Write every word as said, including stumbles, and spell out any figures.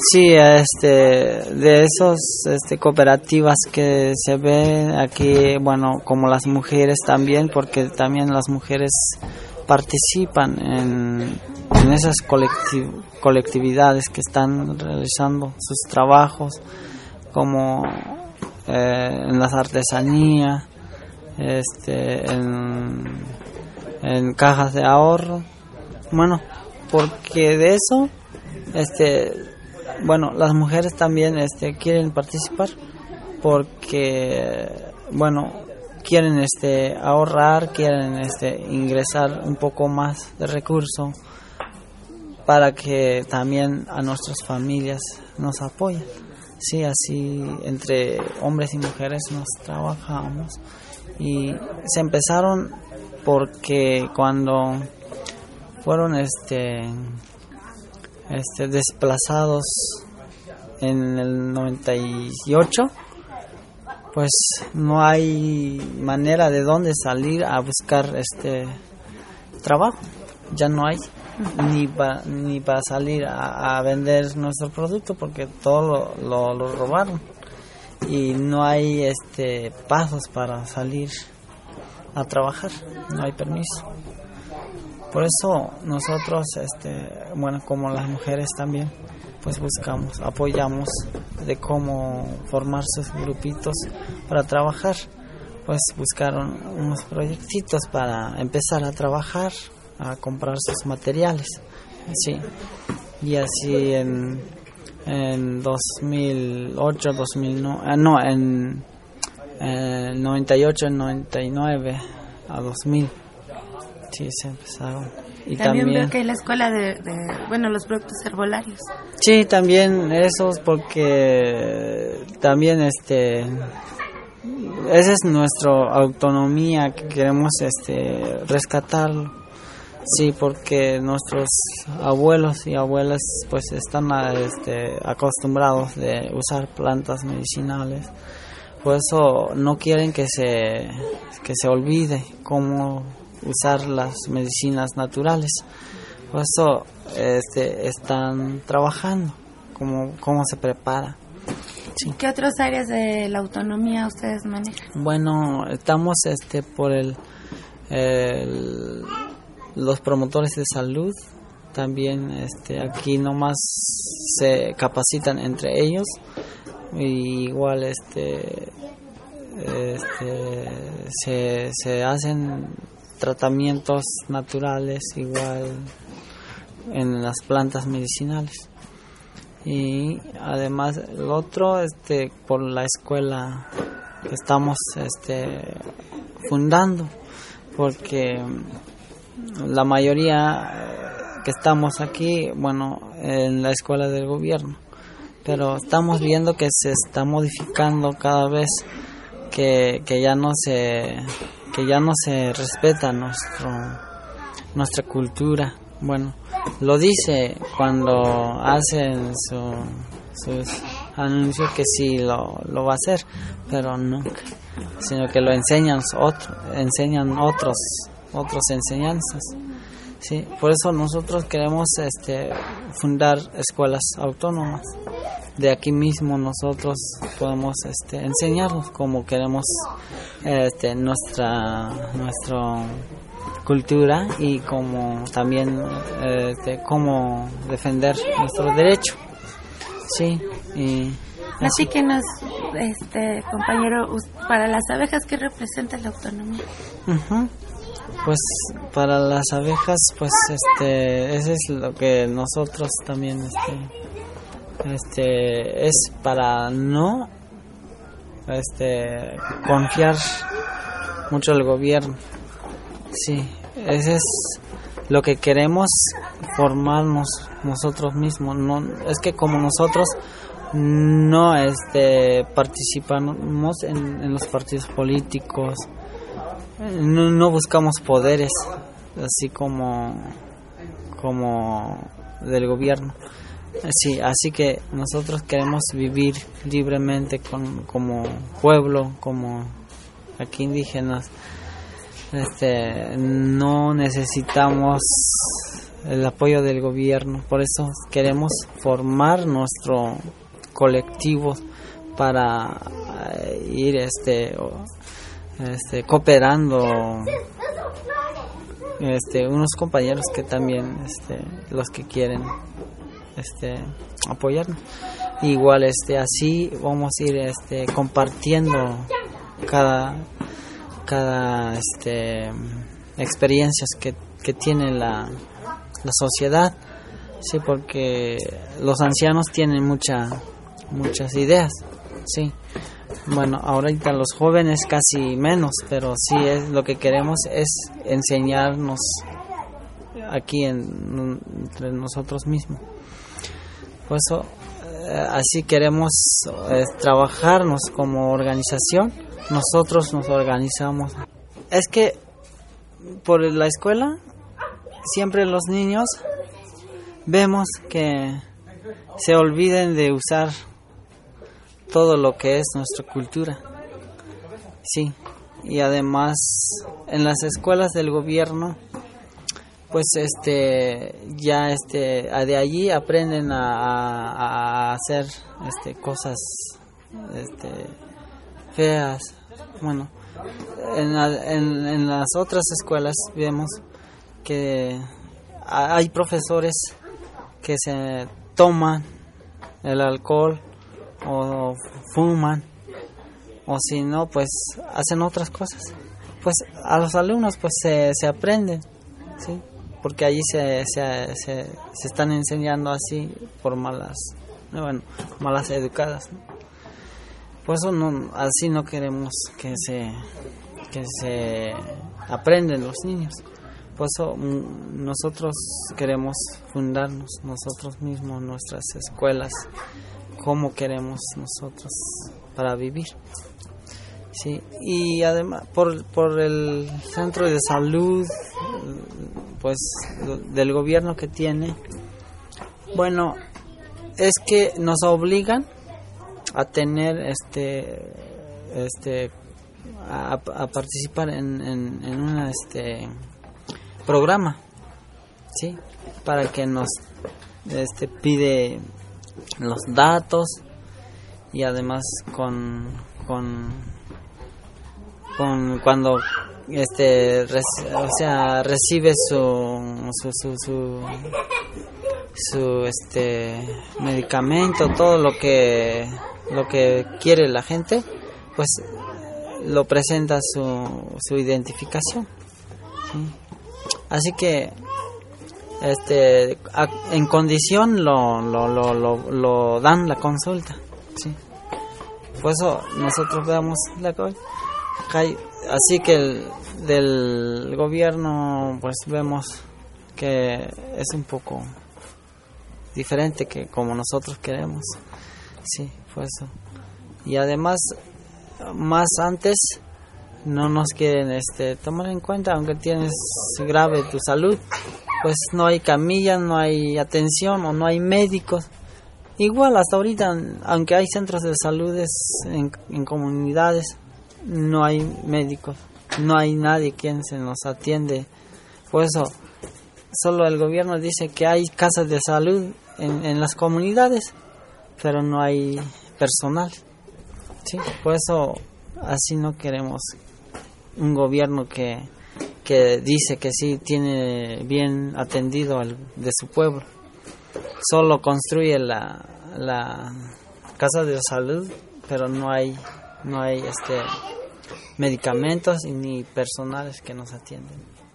Sí, este, de esos este, cooperativas que se ven aquí, bueno, como las mujeres también, porque también las mujeres participan en, en esas colectiv, colectividades que están realizando sus trabajos, como eh, en las artesanías, este, en, en cajas de ahorro, bueno, porque de eso, este bueno, las mujeres también este quieren participar porque bueno, quieren este ahorrar, quieren este ingresar un poco más de recursos para que también a nuestras familias nos apoyen. Sí, así entre hombres y mujeres nos trabajamos y se empezaron porque cuando fueron este Este, desplazados en el noventa y ocho, pues no hay manera de dónde salir a buscar este trabajo, ya no hay ni para ni para salir a, a vender nuestro producto porque todo lo, lo, lo robaron y no hay este pasos para salir a trabajar, no hay permiso. Por eso nosotros, este, bueno, como las mujeres también, pues buscamos, apoyamos de cómo formar sus grupitos para trabajar. Pues buscaron unos proyectitos para empezar a trabajar, a comprar sus materiales, sí. Y así en, en dos mil ocho, dos mil nueve, no, en, en noventa y ocho, en noventa y nueve a dos mil. Sí, se empezaron. Y también, también veo que hay la escuela de, de, bueno, los productos herbolarios. Sí, también esos porque también este, esa es nuestra autonomía que queremos este rescatarlo. Sí, porque nuestros abuelos y abuelas pues están este, acostumbrados de usar plantas medicinales. Por eso no quieren que se que se olvide cómo usar las medicinas naturales. Por eso este, están trabajando, cómo, cómo se prepara. Sí. ¿Qué otras áreas de la autonomía ustedes manejan? Bueno, estamos este por el, el los promotores de salud. También este aquí nomás se capacitan entre ellos. Y igual este, este se, se hacen tratamientos naturales igual en las plantas medicinales. Y además el otro este por la escuela que estamos este fundando, porque la mayoría que estamos aquí, bueno, en la escuela del gobierno, pero estamos viendo que se está modificando cada vez, que, que ya no se que ya no se respeta nuestro nuestra cultura. Bueno, lo dice cuando hacen su, sus anuncios que sí lo, lo va a hacer, pero nunca, sino que lo enseñan otros, enseñan otros otros enseñanzas. Sí, por eso nosotros queremos este fundar escuelas autónomas. De aquí mismo nosotros podemos este enseñarnos cómo queremos este nuestra nuestra cultura y como también este cómo defender nuestro derecho. Sí, y así que nos este compañero, para las abejas, ¿qué representa la autonomía? Uh-huh. Pues para las abejas, pues este eso es lo que nosotros también este este es para no este confiar mucho el gobierno. Sí, ese es lo que queremos, formarnos nosotros mismos. No es que como nosotros no este participamos en, en los partidos políticos, no, no buscamos poderes así como como del gobierno. Sí, así que nosotros queremos vivir libremente con, como pueblo, como aquí indígenas. Este, no necesitamos el apoyo del gobierno. Por eso queremos formar nuestro colectivo para eh, ir este, este cooperando, este unos compañeros que también este los que quieren este apoyarnos. Igual este así vamos a ir este compartiendo cada cada este experiencias que, que tiene la, la sociedad, sí, porque los ancianos tienen mucha muchas ideas, sí. Bueno, ahorita los jóvenes casi menos, pero sí es lo que queremos es enseñarnos aquí en, entre nosotros mismos. Por eso eh, así queremos eh, trabajarnos como organización. Nosotros nos organizamos. Es que por la escuela siempre los niños vemos que se olviden de usar todo lo que es nuestra cultura. Sí, y además en las escuelas del gobierno pues este ya este de allí aprenden a, a, a hacer este cosas este feas. Bueno, en, en, en las otras escuelas vemos que hay profesores que se toman el alcohol o fuman, o si no pues hacen otras cosas. Pues a los alumnos pues se, se aprenden, ¿sí? Porque allí se, se, se, se están enseñando así por malas, bueno, malas educadas, ¿no? Por eso no, así no queremos que se que se aprenden los niños. Por eso nosotros queremos fundarnos nosotros mismos, nuestras escuelas, cómo queremos nosotros para vivir. Sí, y además por por el centro de salud pues del gobierno que tiene, bueno, es que nos obligan a tener este este a, a participar en, en, en un este programa, sí, para que nos este pide los datos y además con con con cuando este reci, o sea recibe su su su, su su este medicamento, todo lo que lo que quiere la gente, pues lo presenta su su identificación, ¿sí? Así que este a, en condición lo lo, lo lo lo dan la consulta, ¿sí? Por eso nosotros damos la así que el, del gobierno pues vemos que es un poco diferente que como nosotros queremos, sí, por eso. Y además más antes no nos quieren este tomar en cuenta, aunque tienes grave tu salud, pues no hay camillas, no hay atención o no hay médicos. Igual hasta ahorita, aunque hay centros de salud en, en comunidades, no hay médicos, no hay nadie quien se nos atiende. Por eso solo el gobierno dice que hay casas de salud en, en las comunidades, pero no hay personal, ¿sí? Por eso así no queremos un gobierno que que dice que sí tiene bien atendido al de su pueblo. Solo construye la la casa de salud, pero no hay no hay este medicamentos ni personales que nos atienden.